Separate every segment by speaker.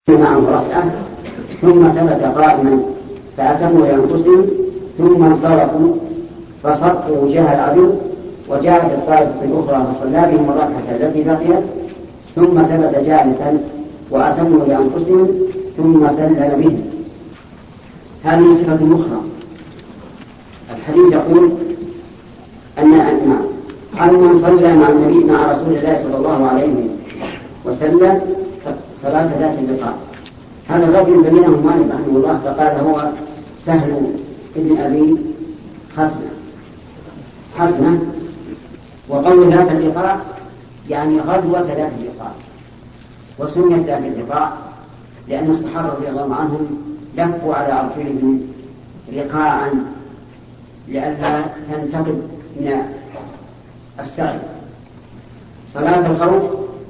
Speaker 1: معه ركعة ثم ثبت قائما فأتموا لأنفسهم ثم انصرفوا فصفوا وجاه العدو وجاءت الطائفة الأخرى فصلى بهم الركعة التي بقيت ثم ثبت جالسا وأتموا لأنفسهم ثم سلم بهم. هذه صفة أخرى. الحديث يقول أن من صلى مع النبي مع رسول الله صلى الله عليه وسلم صلاة ذات اللقاء. هذا الرجل بينه مالك رحمه الله فقال هو سهل ابن أبي حسنة وقول ذات اللقاء يعني غزوة ذات اللقاء، وسميت ذات اللقاء لأن الصحابة رضي الله عنهم لفوا على أرجلهم لقاء لئلا تنتقد من السعي. صلاة الخوف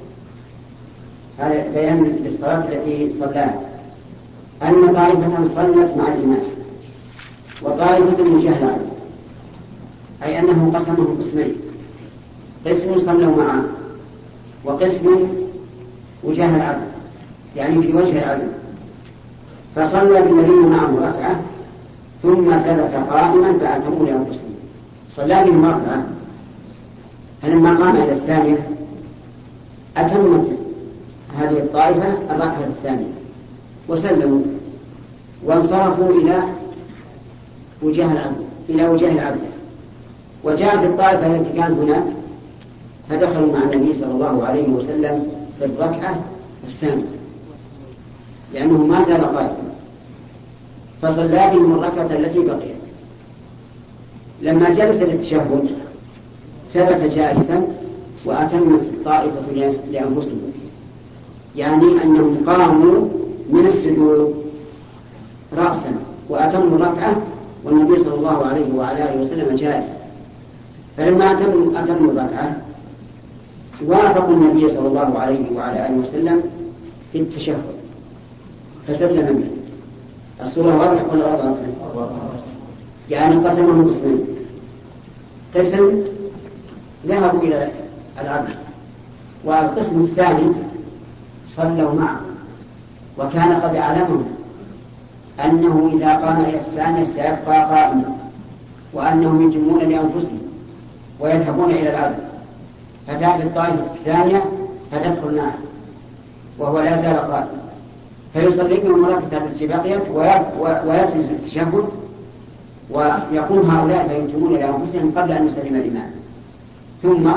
Speaker 1: هذا بيان للصلاة التي صلاها أن طائفة صلت مع الإمام وطائفة مجهلة، أي أنه قسمهم قسمين، قسم صلوا معه وقسم وجاه العدو يعني في وجه العدو، فصلى بالذين معه ركعة ثم ثبت قائما فأتموا لأنفسهم. صلى بهم ركعة فلما قام إلى الثانية أتمت هذه الطائفة الركعة الثانية وسلموا وانصرفوا إلى وجاه العدو وجاءت الطائفة التي كانت هناك فدخلوا مع النبي صلى الله عليه وسلم في الركعة الثانية لأنه ما زال قائما فصلى بهم الركعة التي بقيت. لما جلس للتشهد ثبت جالسا وأتمت الطائفة لأنفسهم، يعني أنهم قاموا من السجود رأسا وأتموا الركعة والنبي صلى الله عليه وعلى آله وسلم جالس. فلما أتموا الركعة وافقوا النبي صلى الله عليه وعلى آله وسلم في التشهد فسلم منه. الصورة واضحة ولا واضحة؟ يعني قسمهم قسمين، قسم ذهبوا إلى العبد والقسم الثاني صلوا معه وكان قد علمهم أنه إذا قام إلى الثانية سيبقى قائما وأنهم يجمون لأنفسهم ويذهبون إلى العبد، فتأتي الطائفة الثانية فتدخل معه وهو لا زال قائما فيصلي بهم الركعة التي بقيت ويجلس التشهد ويقوم هؤلاء فيتمون لأنفسهم قبل أن يسلم الإمام ثم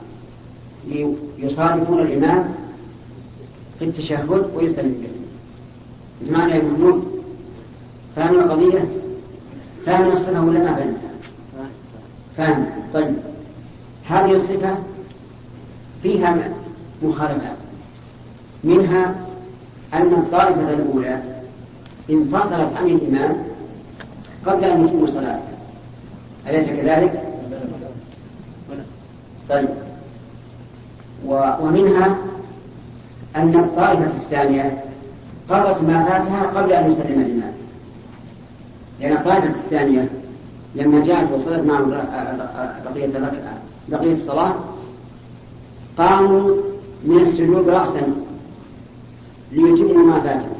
Speaker 1: يصادفون الإمام في التشهد ويسلم به. معنى يا محمود فهم القضية؟ فهم الصفة ولا ما فهم؟ فهم. طيب هذه الصفة فيها مخالفات، منها أن الطائفة الأولى انفصلت عن الإمام قبل أن يتم صلاته، أليس كذلك؟ طيب ومنها أن الطائفة الثانية قضت ما فاتها قبل أن يسلم الإمام، لأن الطائفة الثانية لما جاءت وصلت معهم بقية الصلاة قاموا من السجود رأسا ليتموا ما فاتهم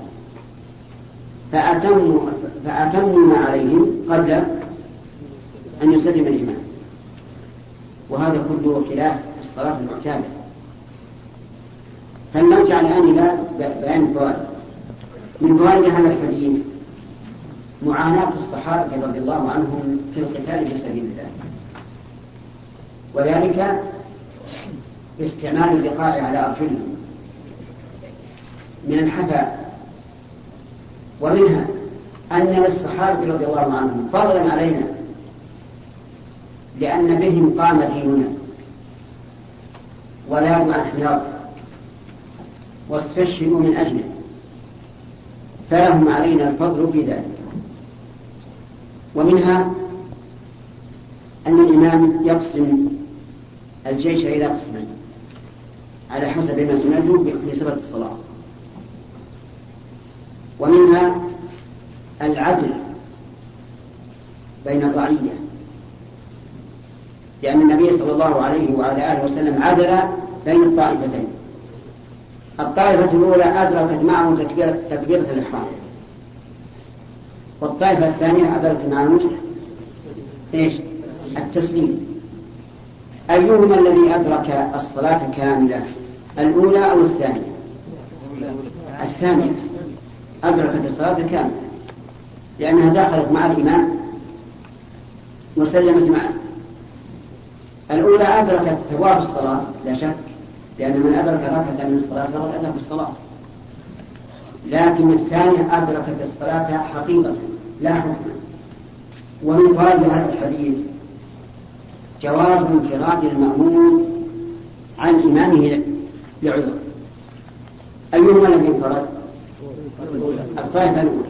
Speaker 1: فأتموا ما عليهم قبل أن يسلم الإمام، وهذا كله خلاف الصلاة المعتادة. فلنرجع الآن إلى بيان الفوائد. من فوائد هذا الحديث معاناة الصحابة رضي الله عنهم في القتال في سبيل الله، وذلك استعمال اللقاء على أرجلهم من الحفاء. ومنها أن للصحابة رضي الله عنهم فضلا علينا لأن بهم قام ديننا ولاذوا عن حياض واستشهدوا من أجله، فلهم علينا الفضل في ذلك. ومنها أن الإمام يقسم الجيش إلى قسمين على حسب ما سمعته في صفة الصلاة. ومنها العدل بين الرعية، لأن النبي صلى الله عليه وعلى آله وسلم عدل بين الطائفتين، الطائفة الأولى أدركت معه تكبيرة الإحرام، والطائفة الثانية أدركت معه إيش؟ التسليم. أيهما الذي أدرك الصلاة كاملة، الأولى أو الثانية؟ الثانية أدركت الصلاة كاملة، لأنها دخلت مع الإمام وسلمت معه. الأولى أدركت ثواب الصلاة لا شك، لأن من أدرك ركعة من الصلاة فقد أدرك الصلاة، لكن الثانية أدركت الصلاة حقيقة لا حكما. ومن فوائد هذا الحديث جواز انفراد المأموم عن إمامه لعذر. أيهما الذي انفرد؟ الطائفة الأولى.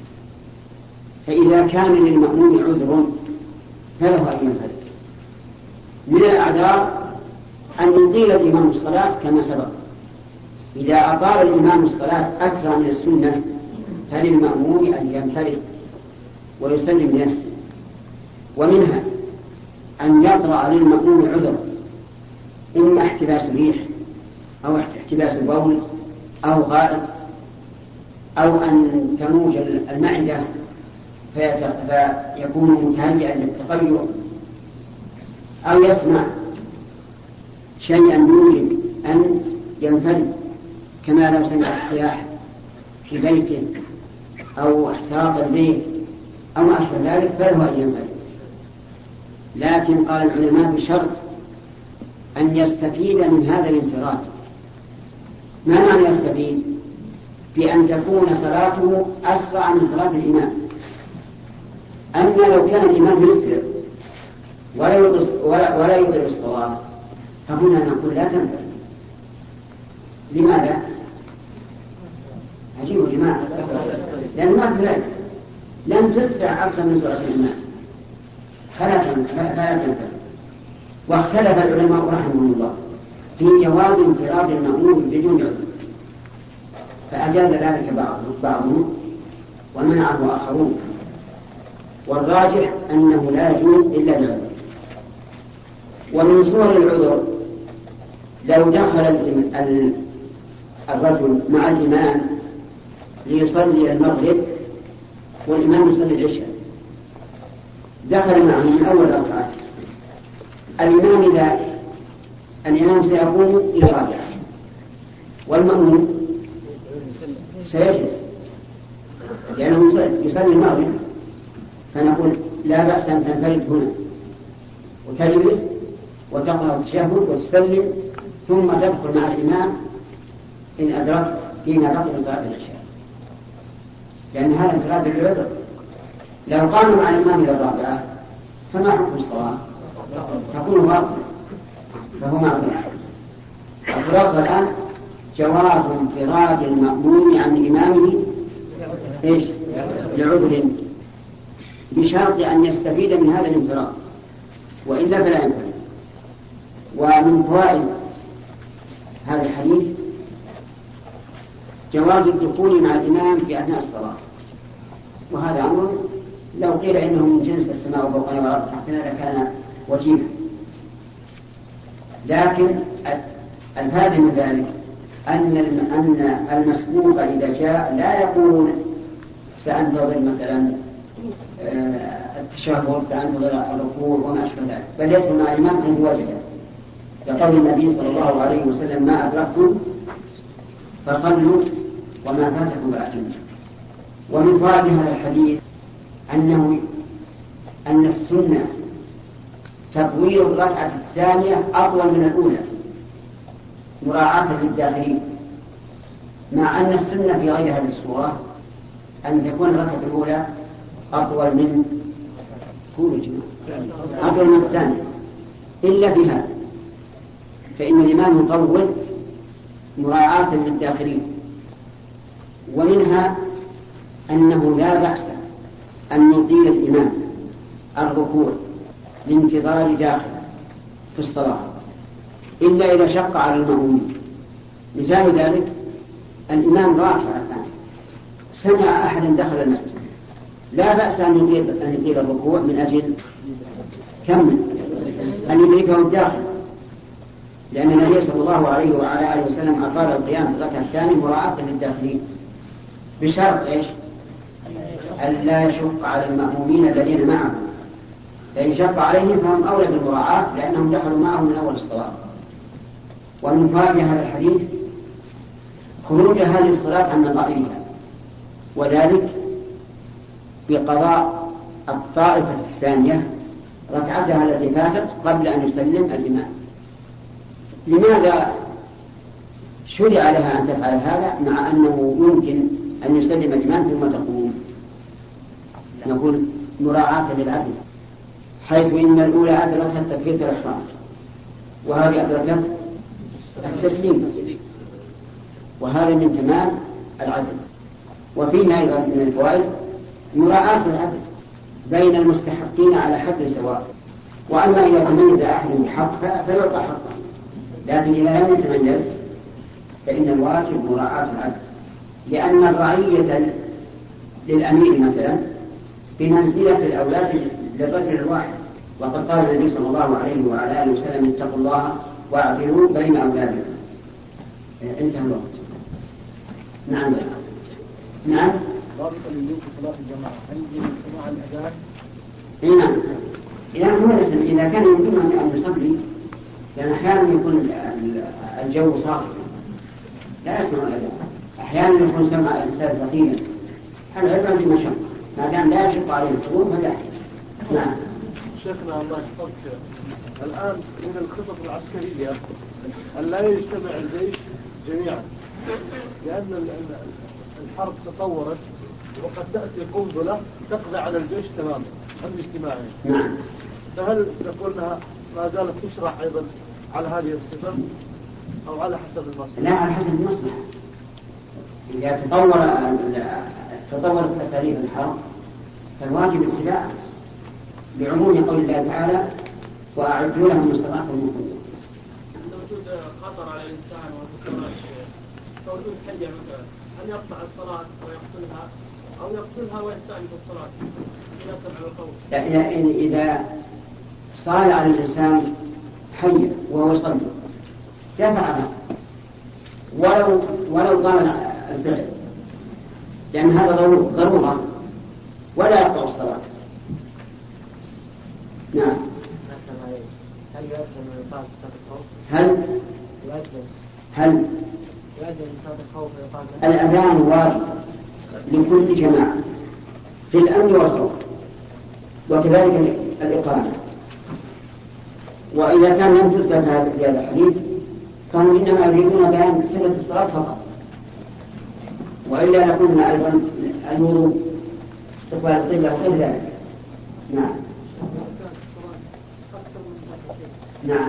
Speaker 1: فإذا كان للمأموم عذر فله أن ينفرد. من الأعذار أن يطيل الإمام الصلاة كما سبق، إذا أطال الإمام الصلاة أكثر من السنة فللمأموم أن ينفرد ويسلم لنفسه. ومنها أن يطرأ للمأموم عذر، إما احتباس ريح أو احتباس البول أو غائط أو أن تموج المعدة فيكون متهيئا للتقيؤ، أو يسمع شيئا يوجب أن ينفرد كما لو سمع الصياح في بيته أو احتراق البيت أو ما أشبه ذلك فله أن ينفرد. لكن قال العلماء بشرط أن يستفيد من هذا الانفراد. ما معنى يستفيد؟ بأن تكون صلاته أسرع من صلاة الإمام. أما لو كان الإمام يسرع ولا يضر الصلاة فهنا نقول لا تنفرد. لماذا؟ عجيب يا جماعة، لأن ما في ذلك لم تسرع أكثر من صلاة الإمام فلا تنفرد. واختلف العلماء رحمهم الله في جواز انفراد المأموم بدون عذر، فأجاز ذلك بعضهم ومنعه آخرون، والراجح أنه لا يجوز إلا بعذر. ومن صور العذر لو دخل الرجل مع الإمام ليصلي المغرب والإمام يصلي العشاء، دخل معه من أول ركعة، الإمام سيقوم للرابعة والمأموم سيجلس لأنه يصلي المغرب، فنقول لا بأس أن تنفرد هنا وتجلس وتقرأ التشهد وتسلم ثم تدخل مع الإمام إن أدركت فيما بقي من صلاة العشاء، لأن هذا انفراد بالعذر. لو قام مع الإمام إلى الرابعة فما حكم الصلاة؟ تكون باطلة، فهو معذور. الخلاصة الآن جواز انفراد المأموم عن إمامه إيش؟ لعذر، بشرط أن يستفيد من هذا الانفراد، وإلا فلا ينفرد. ومن فوائد هذا الحديث جواز الدخول مع الإمام في أثناء الصلاة، وهذا أمر لو قيل إنه من جنس السماء فوقنا والأرض تحتنا لكان وجيبا. لكن الفائدة من ذلك أن المسبوق إذا جاء لا يقول سأنتظر مثلا التشهد، سأنتظر الركوع وما أشبه ذلك، بل يدخل مع الإمام حيث وجده، لقول النبي صلى الله عليه وسلم ما أدركتم فصلوا وما فاتكم فأتموا. ومن فوائد هذا الحديث أن السنة تطويل الركعة الثانية أطول من الأولى مراعاة للداخلين، مع أن السنة في غير هذه الصورة أن تكون الركعة الأولى أطول من الثانية، إلا في هذا فإن الإمام يطول مراعاة للداخلين. ومنها أنه لا بأس أن يطيل الإمام الركوع لانتظار داخل في الصلاة إلا إذا شق على المأمومين. مثال ذلك الإمام راكع الآن سمع أحدا دخل المسجد، لا بأس أن يطيل الركوع من أجل أن يدركه الداخل، لأن النبي صلى الله عليه وعلى آله وسلم أطال القيام في الركعة الثانية مراعاة للداخلين بشرط إيش؟ ألا يشق على المأمومين الذين معه، فإن شق عليهم فهم أولى بالمراعاة لأنهم دخلوا معهم من أول الصلاة. ومن فوائد هذا الحديث خروج هذه الصلاة عن نظائرها، وذلك بقضاء الطائفة الثانية ركعتها التي فاتت قبل أن يسلم الإمام. لماذا شرع لها أن تفعل هذا مع أنه يمكن أن يسلم الإمام ثم تقوم؟ نقول مراعاة للعدل، حيث إن الأولى أدركت تكبيرة الإحرام وهذه أدركت التسليم، وهذا من تمام العدل. وفيه أيضا من الفوائد مراعاة العدل بين المستحقين على حد سواء. وأما إذا تميز أحد بحق فيعطى حقه، لكن إذا لم يتميز فإن الواجب مراعاة العدل، لأن الرعية للأمير مثلا بمنزلة الأولاد للرجل الواحد، وقد قال النبي صلى الله عليه وعلى آله وسلم اتقوا الله واعدلوا بين أولادكم. انتهى الوقت. نعم نعم.
Speaker 2: ضابط الوجوب في صلاة الجماعة هل يجب سماع الأذان؟
Speaker 1: نعم. إذا كان يمكن أن يصلي، لأن أحيانا يكون الجو صاخب لا يسمع الأذان، أحيانا يكون سمع الإنسان ثقيلا، العبرة بمشقة، ما دام لا يشق عليه الحضور فليحدث. نعم.
Speaker 2: شيخنا الله يحفظك، الآن من الخطط العسكرية أن لا يجتمع الجيش جميعا، لأن الحرب تطورت وقد تأتي قنبلة تقضي على الجيش تماما عند اجتماعهم.
Speaker 1: نعم.
Speaker 2: فهل نقول لها ما زالت تشرع أيضا على هذه الصفة أو على حسب المصلحة؟
Speaker 1: لا، على حسب المصلحة. إذا تطورت أساليب الحرب فالواجب اتباعها، بعموم قول الله تعالى وأعدوا لهم ما استطعتم من قوة.
Speaker 3: عند وجود خطر على الإنسان وفي الصلاة كوجود حجة مثلا، هل يقطع الصلاة ويقتلها أو يقتلها ويستأنف الصلاة إذا سمع الخوف؟
Speaker 1: إذا صار على الإنسان حي وهو يصلي دفعها ولو ضمن الفعل، لأن هذا ضرورة ولا يقطع الصلاة. نعم.
Speaker 4: هل يؤذن من إقامة صلاة الخوف؟
Speaker 1: هل
Speaker 4: يؤذن من صلاة الخوف ويقام
Speaker 1: الأذان واجب لكل جماعة في الأمن والخوف، وكذلك الإقامة. وإذا كان لم تذكر في هذا الحديث فهم إنما يريدون بيان صفة الصلاة فقط، وإلا لقلنا أيضا الوضوء استقبال القبلة وغير ذلك. نعم. نعم.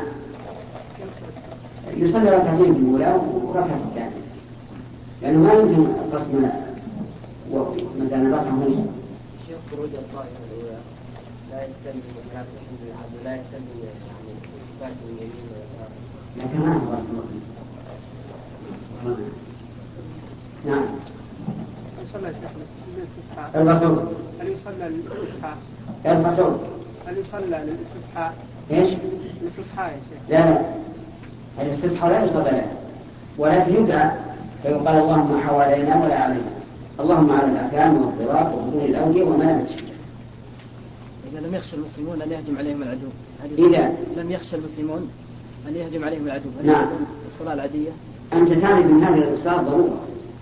Speaker 1: يصلي ركعتين في الأولى وركعة الثانية، لأنه ما يمكن قسم مثلا ركعة ونصف.
Speaker 4: شيخ خروج الطائفة الأولى لا يستلم مثلا لا يستلم يعني فات من يمين ويسار.
Speaker 1: لكن ما هو نعم.
Speaker 5: يصلى للاستسقاء.
Speaker 1: البصر.
Speaker 5: هل يصلى للاستسقاء؟
Speaker 1: البصر.
Speaker 5: هل يصلى للاستسقاء؟
Speaker 1: ايش؟
Speaker 5: الاستسقاء يا شيخ.
Speaker 1: لا، الاستسقاء لا يصلى له، ولكن يدعى فيقال اللهم حوالينا ولا علينا، اللهم على الأكام والضراط وبطون الأودية ومنابت الشجر.
Speaker 4: إذا لم يخشى المسلمون أن يهجم عليهم العدو،
Speaker 1: إذا
Speaker 4: لم يخشى المسلمون أن يهجم عليهم العدو، هل
Speaker 1: نعم.
Speaker 4: الصلاة العادية؟
Speaker 1: أنت تعرف من هذه الصلاة ضرورة،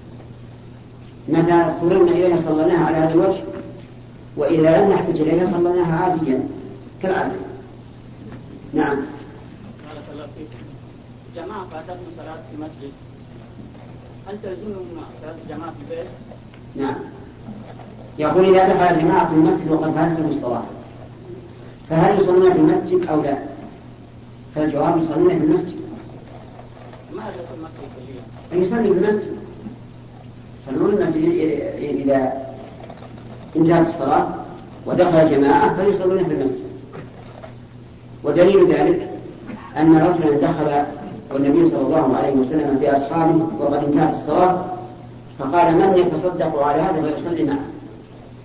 Speaker 1: متى اضطررنا إليها صليناها على هذا الوجه، وإذا لم نحتج إليها صليناها عاديا كالعادة. نعم.
Speaker 3: بارك الله فيك. جماعة فاتتهم صلاة في المسجد، هل تلزمهم صلاة الجماعة في البيت؟
Speaker 1: نعم. يقول إذا دخل الجماعة في المسجد وقد فاتتهم الصلاة فهل يصلون في المسجد أو لا؟ فالجواب يصلون في المسجد.
Speaker 3: ما هذا في المسجد كليا؟
Speaker 1: يصلي في المسجد، يصلون المسجد إذا انتهت الصلاة ودخل جماعة فيصلون في المسجد. ودليل ذلك أن رجلا دخل والنبي صلى الله عليه وسلم في أصحابه وقد انتهت الصلاة، فقال من يتصدق على هذا فيصلي معه،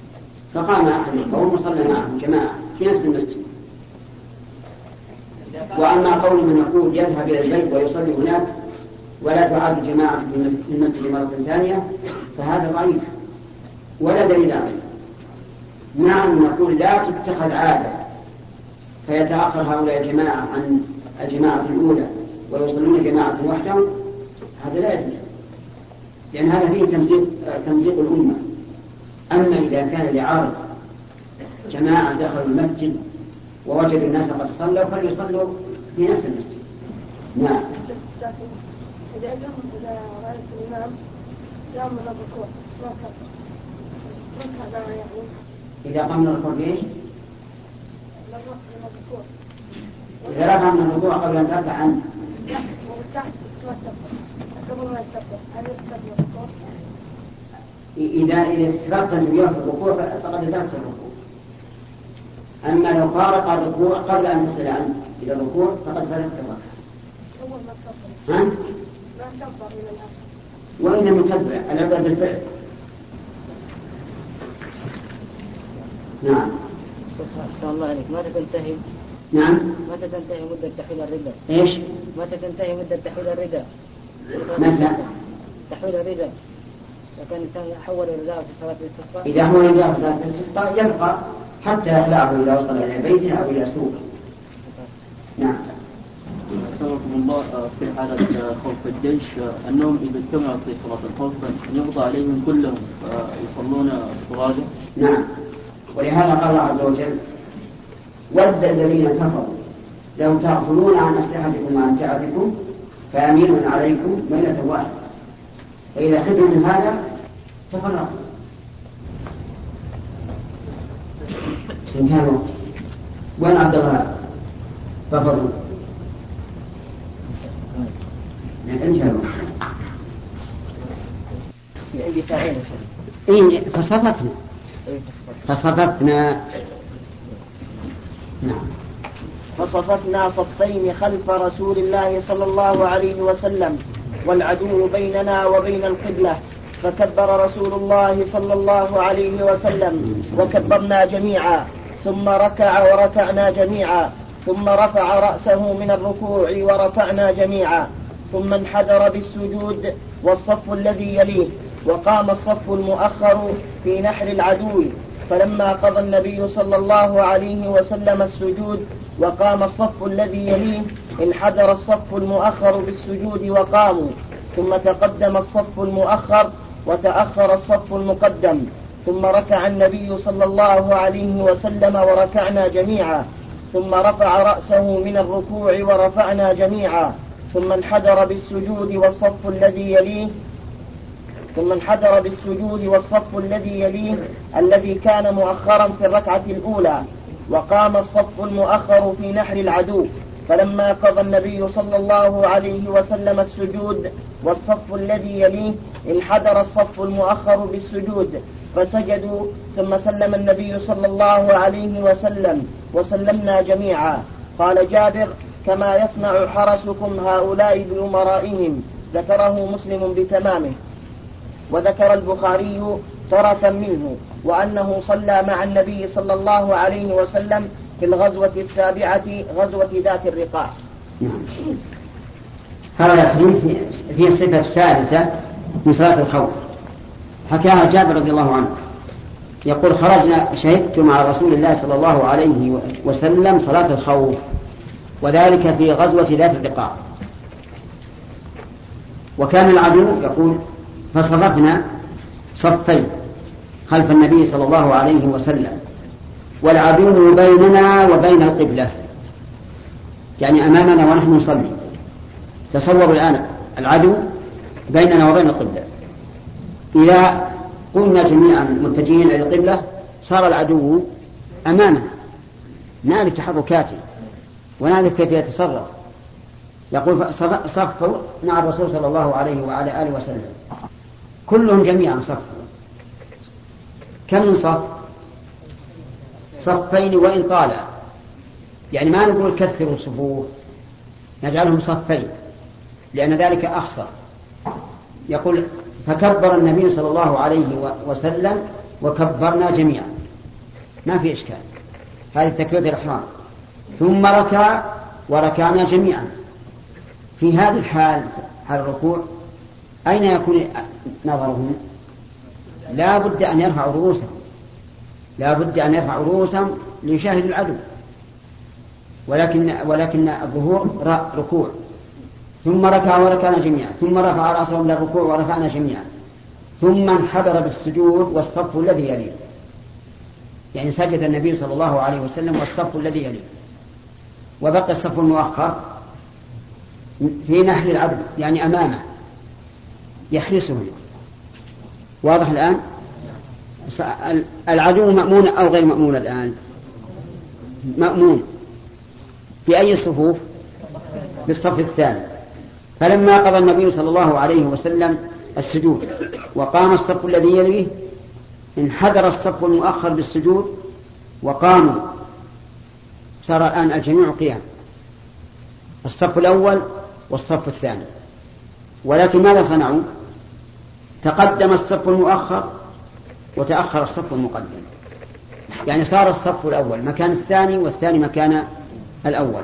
Speaker 1: فقام أحد القوم وصلى معه جماعة في نفس المسجد.
Speaker 3: إذا
Speaker 1: وأما قول من يقول يذهب إلى البيت ويصلي هناك ولا تعاد جماعة في المسجد مرة ثانية فهذا ضعيف ولا دليل عليه. نعم نقول لا تتخذ عادة فيتأخر هؤلاء الجماعة عن الجماعة الأولى ويصلون جماعة وحدهم، هذا لا يجوز، لأن هذا فيه تمزيق الأمة. أما إذا كان لعارض جماعة دخلوا المسجد ووجدوا الناس قد صلوا فليصلوا في نفس المسجد. نعم.
Speaker 6: إذا رأيت الإمام قام من الركوع هذا يعني
Speaker 1: إذا قام من الركوع بإيش؟ إذا رفع من الركوع قبل أن ترفع عنه. إذا استفقت النبي في الركوع فقد أدركت الركوع. أما لو فارق الركوع قبل أن تصل عنه إلى الركوع فقد فارقت الركوع. وإن من كبر العبرة بالفعل. نعم.
Speaker 4: أحسن الله عليك. متى تنتهي؟
Speaker 1: نعم.
Speaker 4: متى تنتهي مدة تحويل الردة؟
Speaker 1: إيش؟
Speaker 4: متى تنتهي مدة تحويل الردة؟
Speaker 1: متى؟
Speaker 4: تحويل الردة. إذا كان الإنسان حول الرداء في صلاة الاستسقاء.
Speaker 1: إذا حول الرداء في صلاة الاستسقاء يبقى حتى يخلعه إذا وصل إلى بيته أو إلى سوق. نعم.
Speaker 7: سبحانكم الله في حالة خوف الجيش أنهم إذا اجتمعوا في صلاة الخوف يقضى عليهم كلهم يصلون فرادى.
Speaker 1: نعم. ولهذا قال الله عز وجل: ود الذين كفروا لو تغفلون عن أسلحتكم وأمتعتكم فيميلون عليكم ميلة واحدة فإذا خفتم من هذا تفرقوا. انتهى الوقت. وين عبد الله؟ تفضل. انتهى الوقت.
Speaker 4: عندي تعين.
Speaker 1: إيه فصففنا. نعم.
Speaker 8: فصففنا صفين خلف رسول الله صلى الله عليه وسلم والعدو بيننا وبين القبلة، فكبر رسول الله صلى الله عليه وسلم وكبرنا جميعا، ثم ركع وركعنا جميعا، ثم رفع رأسه من الركوع ورفعنا جميعا، ثم انحدر بالسجود والصف الذي يليه، وقام الصف المؤخر في نحر العدو، فلما قضى النبي صلى الله عليه وسلم السجود وقام الصف الذي يليه انحدر الصف المؤخر بالسجود وقاموا، ثم تقدم الصف المؤخر وتأخر الصف المقدم، ثم ركع النبي صلى الله عليه وسلم وركعنا جميعا، ثم رفع رأسه من الركوع ورفعنا جميعا، ثم انحدر بالسجود والصف الذي يليه الذي كان مؤخرا في الركعة الأولى، وقام الصف المؤخر في نحر العدو، فلما قضى النبي صلى الله عليه وسلم السجود والصف الذي يليه انحدر الصف المؤخر بالسجود فسجدوا، ثم سلم النبي صلى الله عليه وسلم وسلمنا جميعا. قال جابر: كما يصنع حرسكم هؤلاء بأمرائهم، ذكره مسلم بتمامه. وذكر البخاري طرفا منه، وأنه صلى مع النبي صلى الله عليه وسلم في الغزوة السابعة غزوة ذات الرقاع.
Speaker 1: هذا الحديث في الصفة الثالثة من صلاة الخوف، حكاها جابر رضي الله عنه يقول: شهدت مع رسول الله صلى الله عليه وسلم صلاة الخوف، وذلك في غزوة ذات الرقاع، وكان العدو يقول: فصففنا صفين خلف النبي صلى الله عليه وسلم والعدو بيننا وبين القبلة، يعني أمامنا ونحن نصلي. تصوروا الآن العدو بيننا وبين القبلة، إذا قلنا جميعا متجهين إلى القبلة صار العدو أمامنا، نعرف تحركاته ونعرف كيف يتصرف. يقول: صفوا مع الرسول صلى الله عليه وعلى آله وسلم، كلهم جميعا صفوا. كم من صف؟ صفين وإن طالا، يعني ما نقول كثروا الصفوف، نجعلهم صفين لأن ذلك أخصر. يقول: فكبر النبي صلى الله عليه وسلم وكبرنا جميعا، ما في إشكال، هذه تكبيرة الإحرام. ثم ركع وركعنا جميعا. في هذه الحال، حال الركوع، أين يكون نظرهم؟ لا بد أن يرفعوا رؤوسهم ليشاهدوا العدو، ولكن الظهور ركوع، ثم ركع وركعنا جميعا، ثم رفع رأسه من الركوع ورفعنا جميعا، ثم انحدر بالسجود والصف الذي يليه، يعني سجد النبي صلى الله عليه وسلم والصف الذي يليه، وبقى الصف المؤخر في نحل العدو، يعني أمامه يحرسه. واضح الآن؟ العدو مأمون أو غير مأمون الآن؟ مأمون. في أي الصفوف؟ بالصف الثاني. فلما قضى النبي صلى الله عليه وسلم السجود وقام الصف الذي يليه، انحدر الصف المؤخر بالسجود وقاموا، صار الآن الجميع قيام، الصف الأول والصف الثاني. ولكن ماذا صنعوا؟ تقدم الصف المؤخر وتأخر الصف المقدم، يعني صار الصف الأول مكان الثاني والثاني مكان الأول.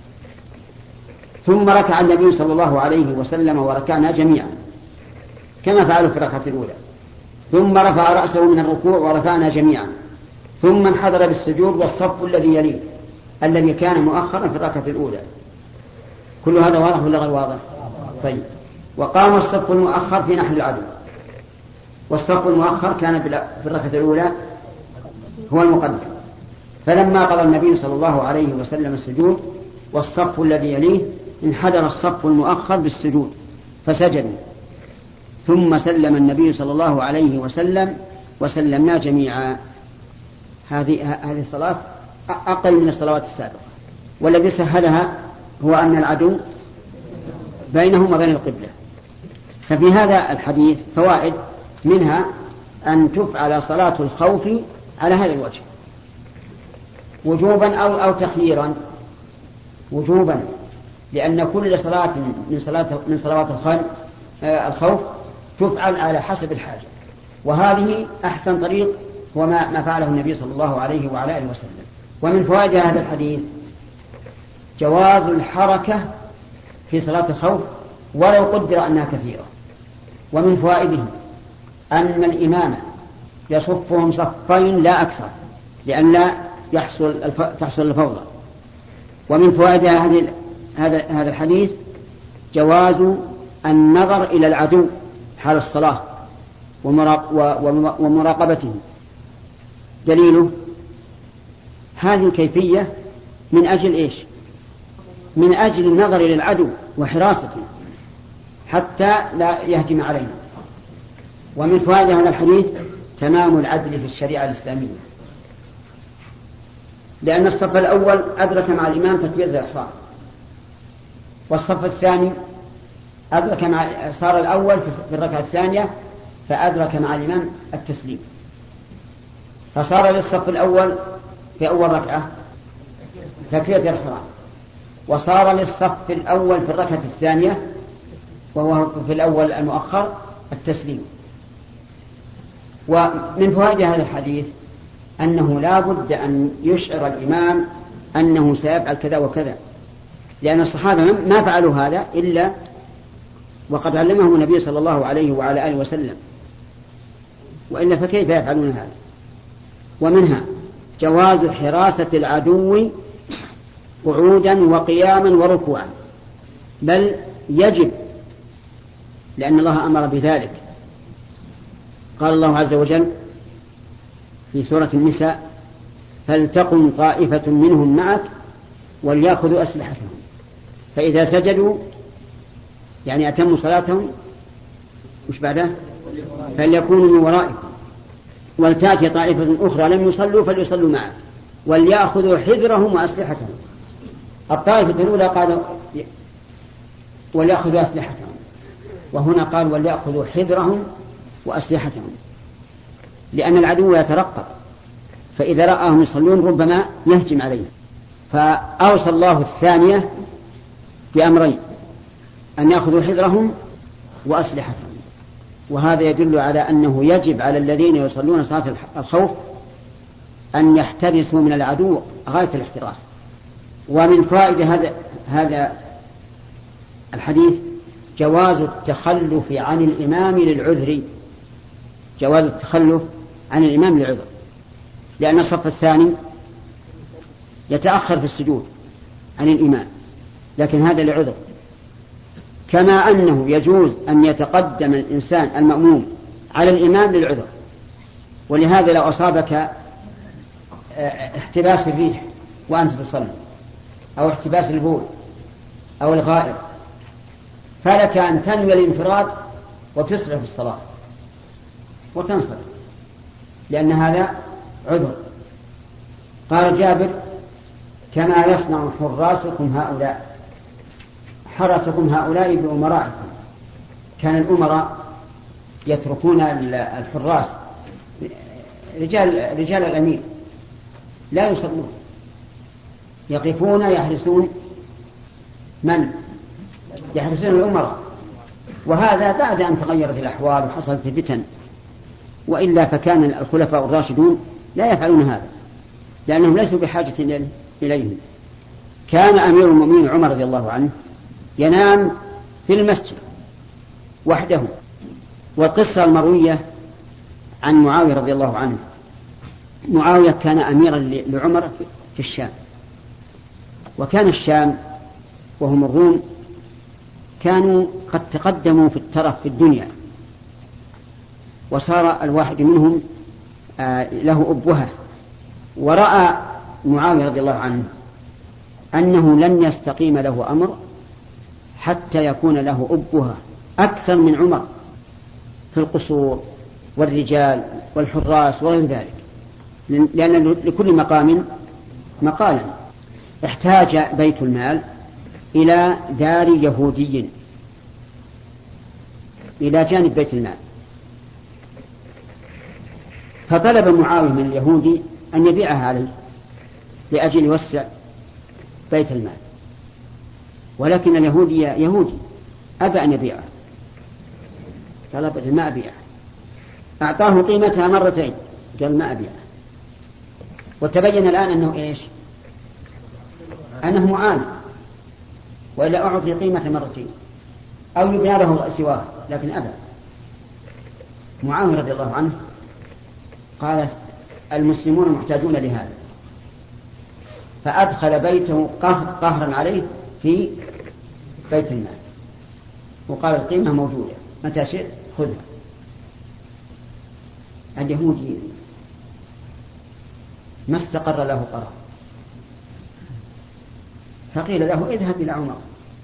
Speaker 1: ثم ركع النبي صلى الله عليه وسلم وركعنا جميعا كما فعلوا في الركعة الأولى، ثم رفع رأسه من الركوع ورفعنا جميعا، ثم انحدر بالسجود والصف الذي يليه الذي كان مؤخرا في الركعة الأولى. كل هذا واضح ولا غير واضح؟ طيب. وقام الصف المؤخر في نحو العدو، والصف المؤخر كان في الركعة الأولى هو المقدم. فلما قضى النبي صلى الله عليه وسلم السجود والصف الذي يليه، انحدر الصف المؤخر بالسجود فسجدوا، ثم سلم النبي صلى الله عليه وسلم وسلمنا جميعا. هذه الصلاة أقل من الصلوات السابقة، والذي سهلها هو أن العدو بينهم وبين القبلة. ففي هذا الحديث فوائد، منها أن تفعل صلاة الخوف على هذا الوجه وجوبا أو تخييرا. وجوبا لأن كل صلاة من صلوات الخوف تفعل على حسب الحاجة، وهذه أحسن طريق هو ما فعله النبي صلى الله عليه وعلى آله وسلم. ومن فوائد هذا الحديث جواز الحركة في صلاة الخوف ولو قدر أنها كثيرة. ومن فوائده أن الإمام يصفهم صفين لا أكثر لأن لا تحصل الفوضى. ومن فوائد هذا الحديث جواز النظر إلى العدو حال الصلاة ومراقبته. دليله هذه الكيفية من أجل إيش؟ من أجل النظر إلى العدو وحراسته حتى لا يهجم علينا. ومن فوائد هذا الحديث تمام العدل في الشريعة الإسلامية، لأن الصف الأول أدرك مع الإمام تكبيرة الإحرام، والصف الثاني صار الأول في الركعة الثانية فأدرك مع الإمام التسليم، فصار للصف الأول في أول ركعة تكبيرة الإحرام، وصار للصف الأول في الركعة الثانية وهو في الأول المؤخر التسليم. ومن فوائد هذا الحديث أنه لا بد أن يشعر الإمام أنه سيفعل كذا وكذا، لأن الصحابة ما فعلوا هذا إلا وقد علمهم النبي صلى الله عليه وعلى آله وسلم، وإلا فكيف يفعلون هذا؟ ومنها جواز حراسة العدو قعودا وقياما وركوعا، بل يجب، لأن الله أمر بذلك. قال الله عز وجل في سورة النساء: فلتقم طائفة منهم معك وليأخذوا أسلحتهم، فإذا سجدوا يعني أتموا صلاتهم مش بعده فليكونوا من ورائكم ولتأتي طائفة أخرى لم يصلوا فليصلوا معك وليأخذوا حذرهم وأسلحتهم. الطائفة الأولى قالوا وليأخذوا أسلحتهم، وهنا قال وليأخذوا حذرهم وأسلحتهم، لأن العدو يترقب، فإذا رآهم يصلون ربما يهجم عليهم. فأوصى الله الثانية بأمرين: أن يأخذوا حذرهم وأسلحتهم. وهذا يدل على أنه يجب على الذين يصلون صلاة الخوف أن يحترسوا من العدو غاية الاحتراس. ومن فائدة هذا الحديث جواز التخلف عن الإمام للعذر، جواز التخلف عن الإمام للعذر، لأن الصف الثاني يتأخر في السجود عن الإمام، لكن هذا لعذر. كما أنه يجوز أن يتقدم الإنسان المأموم على الإمام للعذر. ولهذا لو أصابك احتباس الريح وأنت تصلي، أو احتباس البول أو الغائط، فلك أن تنوي الانفراد وتصرف الصلاة وتنصرف، لأن هذا عذر. قال جابر: كما يصنع حرسكم هؤلاء بأمرائكم. كان الأمراء يتركون الحراس رجال الأمير لا يصلون، يقفون يحرسون الأمراء. وهذا بعد أن تغيرت الأحوال وحصلت الفتن، وإلا فكان الخلفاء الراشدون لا يفعلون هذا، لأنهم ليسوا بحاجة إليهم. كان أمير المؤمنين عمر رضي الله عنه ينام في المسجد وحده. والقصة المروية عن معاوية رضي الله عنه، معاوية كان أميرا لعمر في الشام، وكان الشام وهم الروم كانوا قد تقدموا في الترف في الدنيا، وصار الواحد منهم له أبوة. ورأى معاوية رضي الله عنه أنه لن يستقيم له أمر حتى يكون له أبوة أكثر من عمر في القصور والرجال والحراس وغير ذلك، لأن لكل مقام مقالا. احتاج بيت المال إلى دار يهودي إلى جانب بيت المال، فطلب معاوية من اليهودي أن يبيعها عليه لأجل يوسع بيت المال، ولكن اليهودي يهودي أبى أن يبيعه، طلب ما أبيعه، أعطاه قيمتها مرتين، قال ما أبيعه. وتبين الآن أنه معاند، وإلا أعطي قيمة مرتين أو يبنى له سواه، لكن أبى. معاوية رضي الله عنه قال: المسلمون محتاجون لهذا، فأدخل بيته قهرا عليه في بيت المال، وقال: القيمة موجودة، متى شئت خذها. اليهودي ما استقر له قرار، فقيل له: اذهب إلى عمر.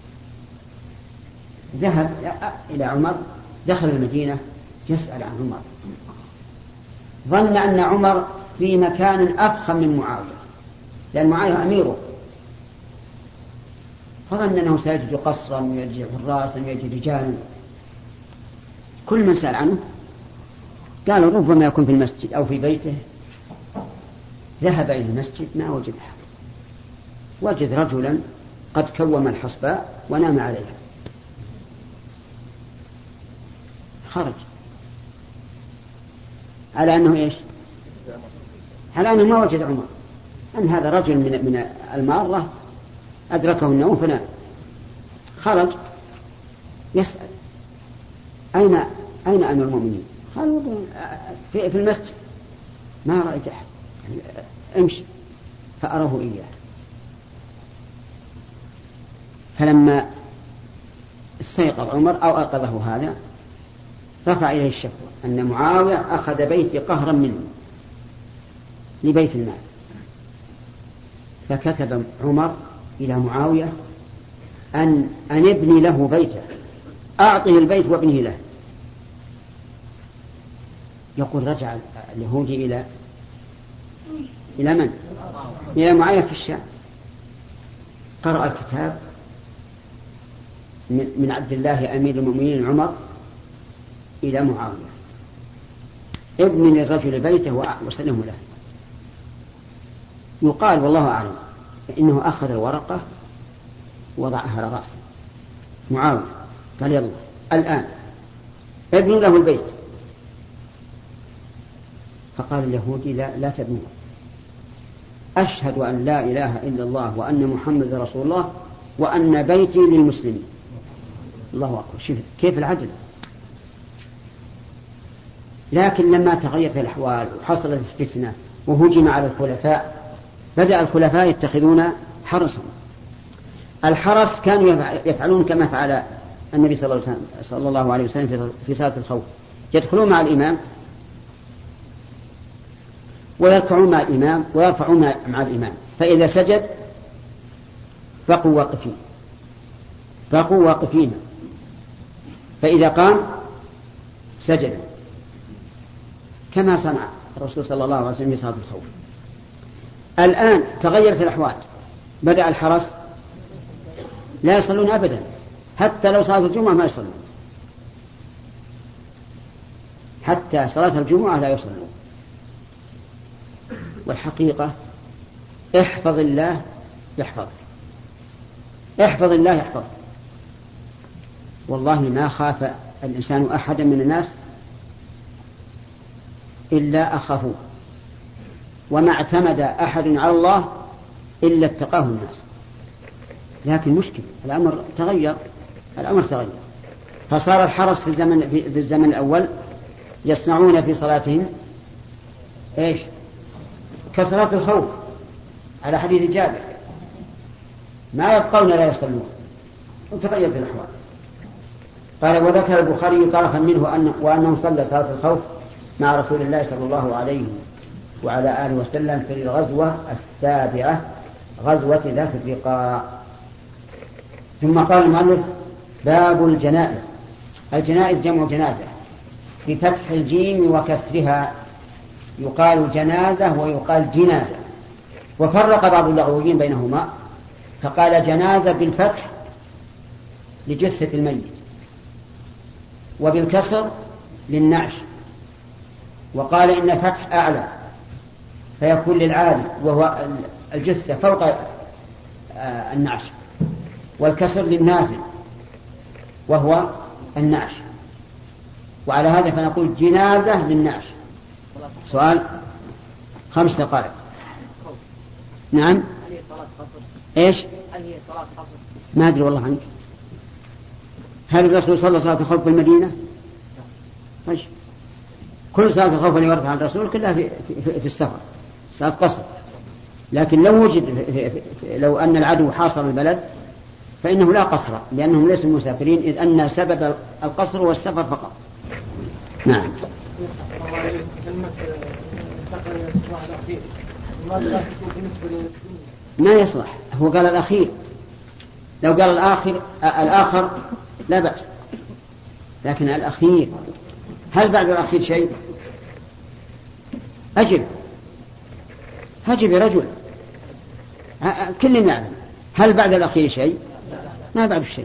Speaker 1: ذهب إلى عمر، دخل المدينة يسأل عن عمر، ظن أن عمر في مكان أفخم من معاوية، لأن معاوية أميره، فظن أنه سيجد قصرا ويجد حراسا ويجد رجالا. كل من سأل عنه قالوا: ربما يكون في المسجد أو في بيته. ذهب إلى المسجد ما وجد أحد، وجد رجلا قد كوم الحصباء ونام عليها. خرج على أنه على أنه ما وجد عمر، أن هذا رجل من المارة أدركه النوم فنام. خرج يسأل: أين أمير المؤمنين؟ قالوا: في المسجد. ما رأيت أحد، امشي. فأراه إياه. فلما استيقظ عمر أو أيقظه هذا، رفع إليه الشكوى أن معاوية أخذ بيتي قهرا منه لبيت المال. فكتب عمر إلى معاوية أن ابني له بيته، أعطه البيت وابنه له. يقول: رجع اليهودي إلى من؟ إلى معاوية في الشام، قرأ الكتاب من عبد الله أمير المؤمنين عمر إلى معاوية: ابن للرجل بيته وسلمه له. يقال والله أعلم إنه أخذ الورقة وضعها على رأسه معاوية، قال: يلا الآن ابن له البيت. فقال اليهودي: لا تبنوه، أشهد أن لا إله إلا الله وأن محمد رسول الله وأن بيتي للمسلمين. الله أكبر، شوف كيف العدل. لكن لما تغيرت الأحوال وحصلت الفتنة وهجم على الخلفاء، بدأ الخلفاء يتخذون حرسا. الحرس كانوا يفعلون كما فعل النبي صلى الله عليه وسلم في صلاة الخوف، يدخلون مع الإمام ويركعون مع الإمام ويرفعون مع الإمام، فإذا سجد بقوا واقفين، فإذا قام سجد، كما صنع الرسول صلى الله عليه وسلم في صلاة الخوف. الآن تغيرت الأحوال، بدأ الحرس لا يصلون أبدا، حتى لو صلاة الجمعة ما يصلون، حتى صلاة الجمعة لا يصلون. والحقيقة احفظ الله يحفظك، احفظ الله يحفظك. والله ما خاف الإنسان أحدا من الناس إلا أخاه، وما اعتمد أحد على الله إلا اتقاه الناس. لكن مشكلة الأمر تغير، فصار الحرس في الزمن الأول يصنعون في صلاتهم إيش؟ كصلاة الخوف على حديث جابر، ما يبقون لا يصلون، وتغيرت الأحوال. قال: وذكر البخاري طرفا منه وأنه صلى صلاة الخوف مع رسول الله صلى الله عليه وعلى آله وسلم في الغزوة السابعة، غزوة ذات الرقاع. ثم قال المؤلف: باب الجنائز. الجنائز جمع جنازة بفتح الجيم وكسرها، يقال جنازة ويقال جنازة. وفرق بعض اللغويين بينهما، فقال جنازة بالفتح لجثة الميت، وبالكسر للنعش. وقال إن فتح أعلى فيكون للعالي وهو الجثة فوق النعش، والكسر للنازل وهو النعش. وعلى هذا فنقول جنازة للنعش. سؤال 5 دقائق. نعم.
Speaker 4: هل هي صلاة قصر؟
Speaker 1: ايش؟
Speaker 4: هل هي صلاة قصر؟
Speaker 1: ما أدري والله عنك. هل الرسول صلى صلاة الخوف بالمدينة؟ ماشي. كل صلاة الخوف اللي ورد عن الرسول كلها في السفر، صلاة قصر. لكن لو أن العدو حاصر البلد فإنه لا قصر، لأنهم ليسوا مسافرين، إذ أن سبب القصر هو السفر فقط. نعم. ما يصلح، هو قال الأخير، لو قال الآخر لا بأس، لكن الأخير. هل بعد الأخير شيء؟ أجب يا رجل، كل يعلم. هل بعد الأخير شيء؟ ما بعد الشيء.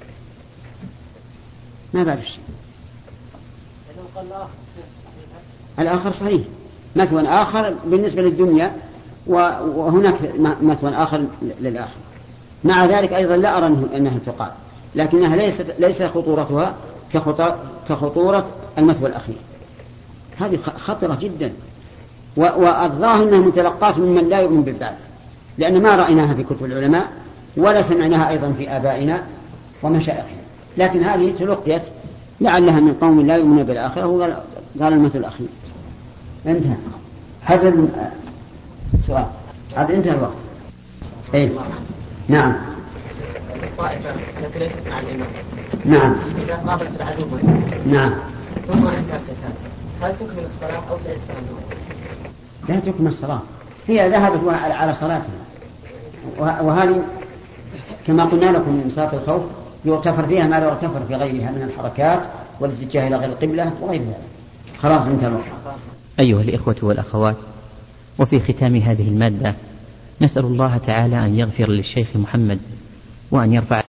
Speaker 1: الآخر صحيح، مثوى آخر بالنسبة للدنيا، وهناك مثوى آخر للآخر. مع ذلك أيضا لا أرى أنها تقال، لكنها ليس خطورتها كخطورة المثوى الأخير. هذه خطرة جدا، والظاهر أنها متلقاة ممن لا يؤمن بالبعث، لأن ما رأيناها في كتب العلماء ولا سمعناها أيضا في آبائنا ومشايخنا، لكن هذه تلقيت لعلها من قوم لا يؤمنون بالآخرة، وقال المثل الأخير. انتهى هذا السؤال، هذا انتهى الوقت. ايه نعم.
Speaker 4: الطائفة التي ليست مع الإمام،
Speaker 1: نعم،
Speaker 4: إذا قابلت العدو
Speaker 1: نعم،
Speaker 4: ثم انتهى القتال، هل تكمل الصلاة أو تعيد الصلاة؟
Speaker 1: لا تكمل الصلاة، هي ذهبت على صلاتها. وهذه كما قلنا لكم من صلاة الخوف يغتفر فيها ما لا يغتفر في غيرها من الحركات والاتجاه إلى غير القبلة وغير ذلك. خلاص انتهى الوقت.
Speaker 9: أيها الإخوة والأخوات، وفي ختام هذه المادة نسأل الله تعالى أن يغفر للشيخ محمد وأن يرفع